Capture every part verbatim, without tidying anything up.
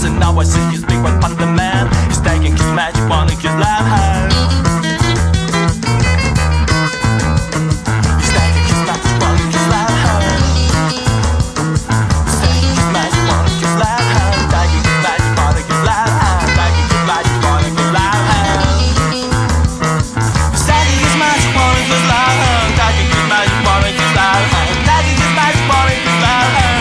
So now I see his big one on the man. He's taking his magic wand in his left hand. He's taking his magic wand in his left hand. He's taking his magic wand in his left hand. Taking his magic wand in his left hand. Taking his magic wand in his left hand. He's taking his magic wand in his left hand. Taking his magic wand in his left hand. Taking his magic wand in his left hand.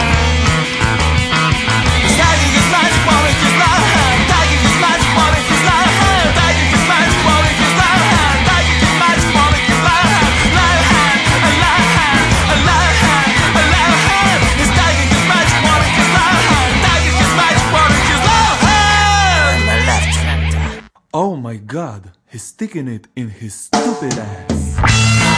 Oh my god, he's sticking it in his stupid ass.